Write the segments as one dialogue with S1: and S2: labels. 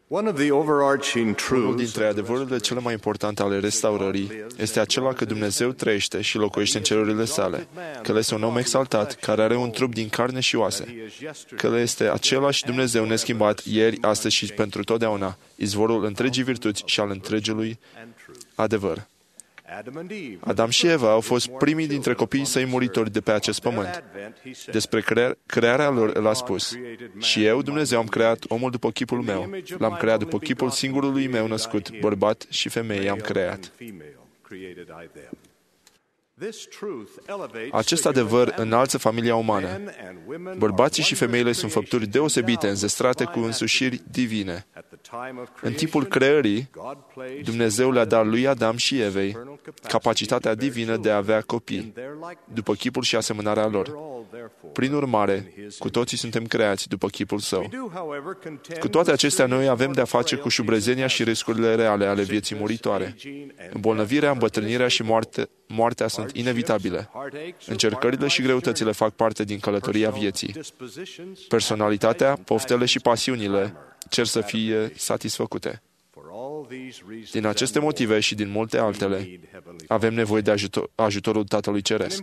S1: Unul dintre adevărurile cele mai importante ale restaurării este acela că Dumnezeu trăiește și locuiește în cerurile sale, că El este un om exaltat, care are un trup din carne și oase, că El este același Dumnezeu neschimbat ieri, astăzi și pentru totdeauna, izvorul întregii virtuți și al întregului adevăr. Adam și Eva au fost primii dintre copiii săi muritori de pe acest pământ. Despre crearea lor El a spus: și eu, Dumnezeu, am creat omul după chipul meu. L-am creat după chipul singurului meu născut, bărbat și femeie i-am creat. Acest adevăr înalță familia umană. Bărbații și femeile sunt făpturi deosebite, înzestrate cu însușiri divine. În timpul creării, Dumnezeu le-a dat lui Adam și Evei capacitatea divină de a avea copii, după chipul și asemănarea lor. Prin urmare, cu toții suntem creați după chipul Său. Cu toate acestea, noi avem de-a face cu șubrezenia și riscurile reale ale vieții muritoare. Îmbolnăvirea, îmbătrânirea și moartea sunt inevitabile. Încercările și greutățile fac parte din călătoria vieții. Personalitatea, poftele și pasiunile cer să fie satisfăcute. Din aceste motive și din multe altele, avem nevoie de ajutorul Tatălui Ceresc.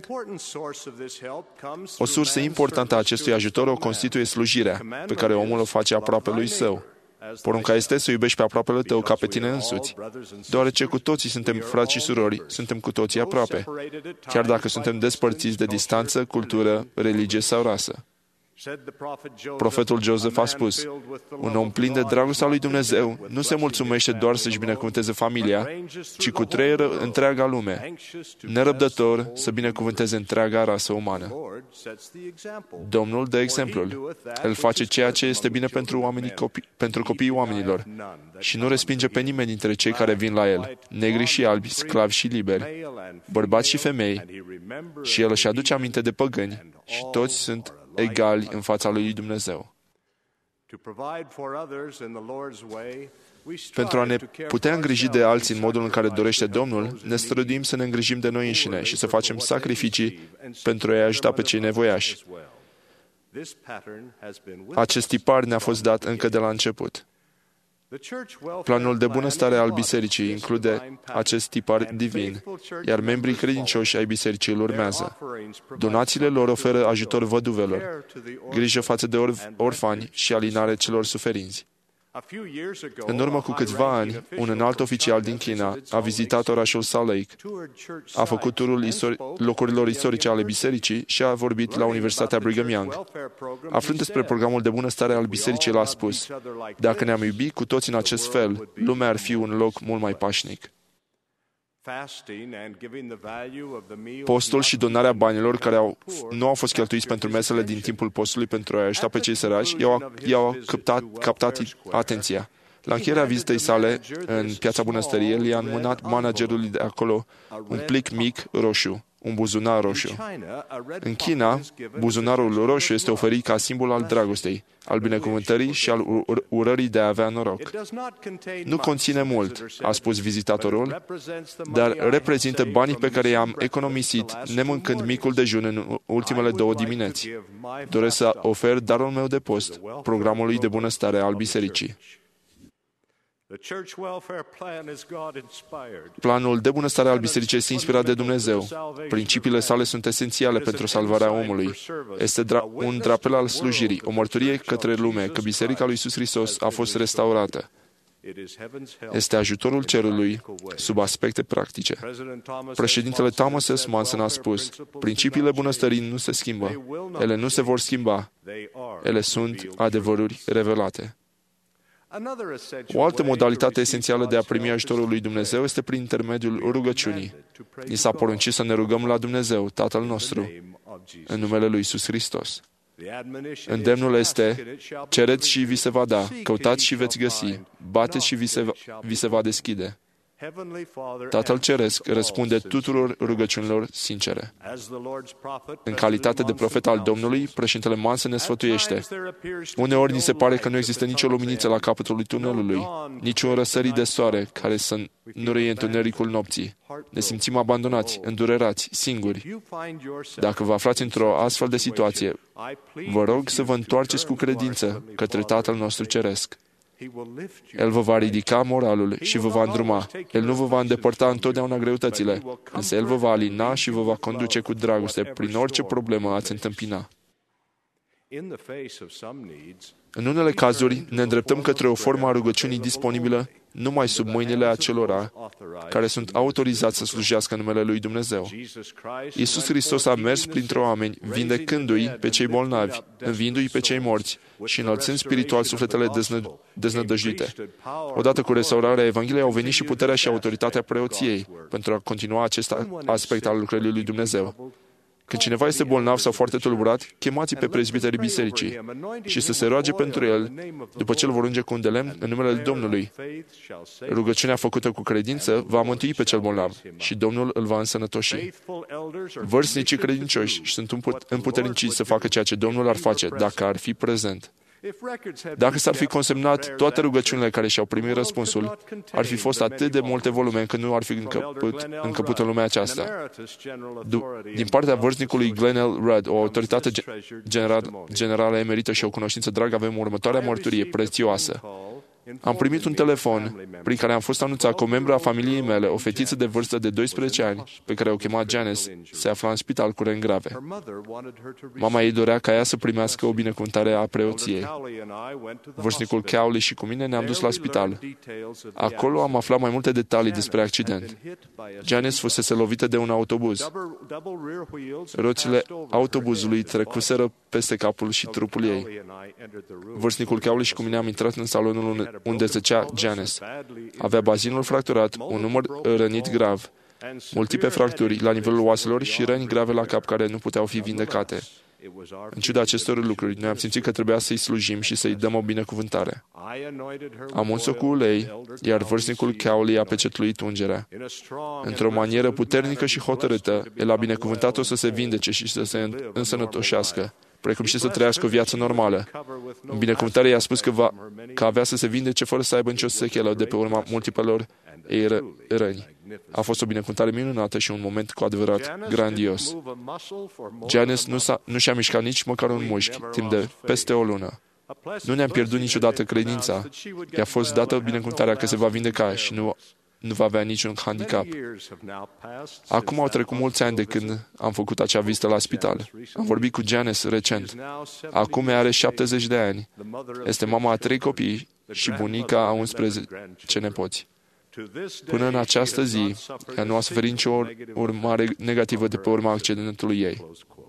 S1: O sursă importantă a acestui ajutor o constituie slujirea, pe care omul o face aproape lui său. Porunca este să iubești pe aproapele tău ca pe tine însuți. Deoarece cu toții suntem frați și surori, suntem cu toții aproape, chiar dacă suntem despărțiți de distanță, cultură, religie sau rasă. Profetul Joseph a spus: un om plin de dragostea lui Dumnezeu nu se mulțumește doar să-și binecuvânteze familia, ci cu trăieră întreaga lume, nerăbdător să binecuvânteze întreaga rasă umană. Domnul dă exemplul. El face ceea ce este bine pentru copiii oamenilor și nu respinge pe nimeni dintre cei care vin la El, negri și albi, sclavi și liberi, bărbați și femei, și El își aduce aminte de păgâni și toți sunt egali în fața lui Dumnezeu. Pentru a ne putea îngriji de alții în modul în care dorește Domnul, ne străduim să ne îngrijim de noi înșine și să facem sacrificii pentru a-i ajuta pe cei nevoiași. Acest tipar ne-a fost dat încă de la început. Planul de bunăstare al bisericii include acest tipar divin, iar membrii credincioși ai bisericii îl urmează. Donațiile lor oferă ajutor văduvelor, grijă față de orfani și alinare celor suferinți. În urmă cu câțiva ani, un înalt oficial din China a vizitat orașul Salt Lake, a făcut turul locurilor istorice ale bisericii și a vorbit la Universitatea Brigham Young. Aflând despre programul de bunăstare al bisericii, l-a spus: dacă ne-am iubit cu toți în acest fel, lumea ar fi un loc mult mai pașnic. Postul și donarea banilor care nu au fost cheltuiți pentru mesele din timpul postului pentru a ajuta pe cei săraci i-au captat atenția. La încheierea vizitei sale în Piața Bunăstării, el i-a înmânat managerului de acolo un plic mic roșu, un buzunar roșu. În China, buzunarul roșu este oferit ca simbol al dragostei, al binecuvântării și al urării de a avea noroc. Nu conține mult, a spus vizitatorul, dar reprezintă banii pe care i-am economisit nemâncând micul dejun în ultimele 2 dimineți. Doresc să ofer darul meu de post, programului de bunăstare al bisericii. Planul de bunăstare al bisericii este inspirat de Dumnezeu. Principiile sale sunt esențiale pentru salvarea omului. Este un drapel al slujirii, o mărturie către lume că Biserica lui Iisus Hristos a fost restaurată. Este ajutorul cerului sub aspecte practice. Președintele Thomas S. Manson a spus: principiile bunăstării nu se schimbă. Ele nu se vor schimba. Ele sunt adevăruri revelate. O altă modalitate esențială de a primi ajutorul lui Dumnezeu este prin intermediul rugăciunii. Ni s-a poruncit să ne rugăm la Dumnezeu, Tatăl nostru, în numele lui Iisus Hristos. Îndemnul este: cereți și vi se va da, căutați și veți găsi, bateți și vi se va deschide. Tatăl Ceresc răspunde tuturor rugăciunilor sincere. În calitate de profet al Domnului, președintele Manson ne sfătuiește: uneori ni se pare că nu există nicio luminiță la capătul tunelului, niciun răsărit de soare care să nu răie întunericul nopții. Ne simțim abandonați, îndurerați, singuri. Dacă vă aflați într-o astfel de situație, vă rog să vă întoarceți cu credință către Tatăl nostru Ceresc. El vă va ridica moralul și vă va îndruma. El nu vă va îndepărta întotdeauna greutățile, însă El vă va alina și vă va conduce cu dragoste prin orice problemă ați întâmpina. În unele cazuri, ne îndreptăm către o formă a rugăciunii disponibilă numai sub mâinile acelora care sunt autorizați să slujească în numele lui Dumnezeu. Iisus Hristos a mers printre oameni, vindecându-i pe cei bolnavi, înviindu-i pe cei morți și înălțând spiritual sufletele deznădăjduite. Odată cu restaurarea Evangheliei au venit și puterea și autoritatea preoției pentru a continua acest aspect al lucrării lui Dumnezeu. Când cineva este bolnav sau foarte tulburat, chemați pe prezbiterii bisericii și să se roage pentru el, după ce îl vor unge cu un de lemn în numele Domnului. Rugăciunea făcută cu credință va mântui pe cel bolnav și Domnul îl va însănătoși. Vârstnicii credincioși sunt împuternici să facă ceea ce Domnul ar face dacă ar fi prezent. Dacă s-ar fi consemnat toate rugăciunile care și-au primit răspunsul, ar fi fost atât de multe volume încât nu ar fi încăput în lumea aceasta. Din partea vârstnicului Glenn L. Rudd, o autoritate generală emerită și o cunoștință dragă, avem următoarea mărturie prețioasă. Am primit un telefon prin care am fost anunțat că o membră a familiei mele, o fetiță de vârstă de 12 ani, pe care o chema Janice, se afla în spital cu răni grave. Mama ei dorea ca ea să primească o binecuvântare a preoției. Vârstnicul Cowley și cu mine ne-am dus la spital. Acolo am aflat mai multe detalii despre accident. Janice fusese lovită de un autobuz. Roțile autobuzului trecuseră peste capul și trupul ei. Vârstnicul Cowley și cu mine am intrat în salonul unde zăcea Janice. Avea bazinul fracturat, un număr rănit grav, multiple fracturi la nivelul oaselor și răni grave la cap care nu puteau fi vindecate. În ciuda acestor lucruri, noi am simțit că trebuia să-i slujim și să-i dăm o binecuvântare. Am uns-o cu ulei, iar vârstnicul Cowley a pecetluit ungerea. Într-o manieră puternică și hotărâtă, el a binecuvântat-o să se vindece și să se însănătoșească, precum și să trăiască o viață normală. În binecuvântare i-a spus că avea să se vindece fără să aibă nicio sechelă de pe urma multiplelor ei răni. A fost o binecuvântare minunată și un moment cu adevărat grandios. Janice nu și-a mișcat nici măcar un mușchi timp de peste o lună. Nu ne-am pierdut niciodată credința. I-a fost dată binecuvântarea că se va vindeca și nu va avea niciun handicap. Acum au trecut mulți ani de când am făcut acea vizită la spital. Am vorbit cu Janice recent. Acum ea are 70 de ani. Este mama a 3 copii și bunica a 11 nepoți. Până în această zi, ea nu a suferit nicio urmare negativă de pe urma accidentului ei.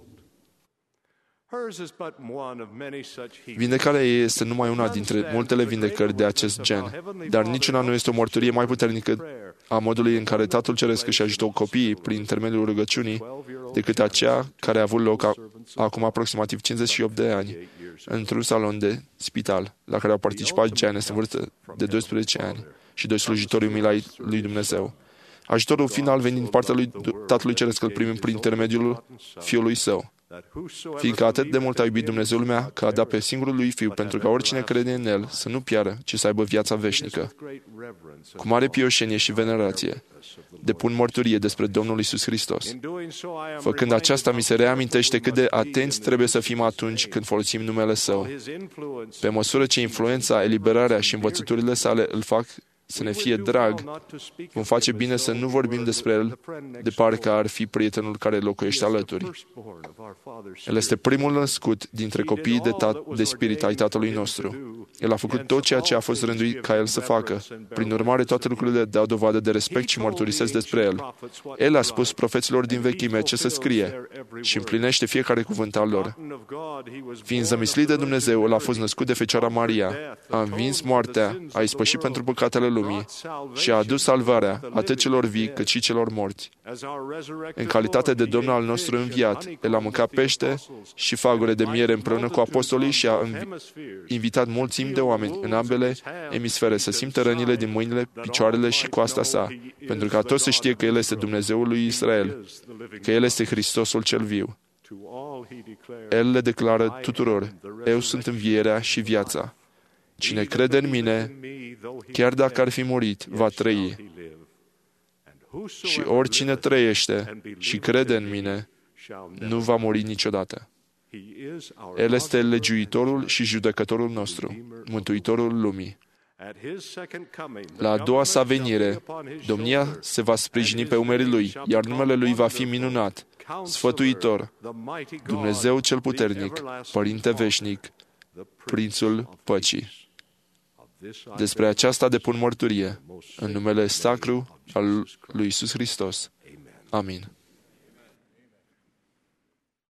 S1: Vindecarea ei este numai una dintre multele vindecări de acest gen, dar niciuna nu este o mărturie mai puternică a modului în care Tatăl Ceresc își ajută copiii prin intermediul rugăciunii decât aceea care a avut loc acum aproximativ 58 de ani într-un salon de spital la care au participat Janice în vârstă de 12 ani și doi slujitori umili ai lui Dumnezeu. Ajutorul final venind din partea lui Tatălui Ceresc, îl primim prin intermediul Fiului Său. Fiindcă atât de mult a iubit Dumnezeu lumea, că a dat pe singurul lui Fiu, pentru ca oricine crede în El să nu piară, ci să aibă viața veșnică. Cu mare pioșenie și venerație, depun mărturie despre Domnul Iisus Hristos. Făcând aceasta, mi se reamintește cât de atenți trebuie să fim atunci când folosim numele Său. Pe măsură ce influența, eliberarea și învățăturile sale îl fac să ne fie drag, vom face bine să nu vorbim despre El de parcă ar fi prietenul care locuiește alături. El este primul născut dintre copiii de spirit ai Tatălui nostru. El a făcut tot ceea ce a fost rânduit ca El să facă. Prin urmare, toate lucrurile dau dovadă de respect și mărturisesc despre El. El a spus profeților din vechime ce să scrie și împlinește fiecare cuvânt al lor. Fiind zămislit de Dumnezeu, El a fost născut de Fecioara Maria, a învins moartea, a ispășit pentru păcatele lumii și a adus salvarea atât celor vii cât și celor morți. În calitate de Domn al nostru înviat, El a mâncat pește și fagure de miere împreună cu apostolii și a invitat mulțimi de oameni în ambele emisfere să simtă rănile din mâinile, picioarele și coasta sa, pentru ca toți să știe că El este Dumnezeul lui Israel, că El este Hristosul cel viu. El le declară tuturor: Eu sunt învierea și viața. Cine crede în mine, chiar dacă ar fi murit, va trăi. Și oricine trăiește și crede în mine, nu va muri niciodată. El este legiuitorul și judecătorul nostru, mântuitorul lumii. La a doua sa venire, domnia se va sprijini pe umerii lui, iar numele lui va fi minunat, sfătuitor, Dumnezeu cel puternic, Părinte veșnic, Prințul păcii. Despre aceasta depun mărturie în numele sacru al lui Iisus Hristos. Amin.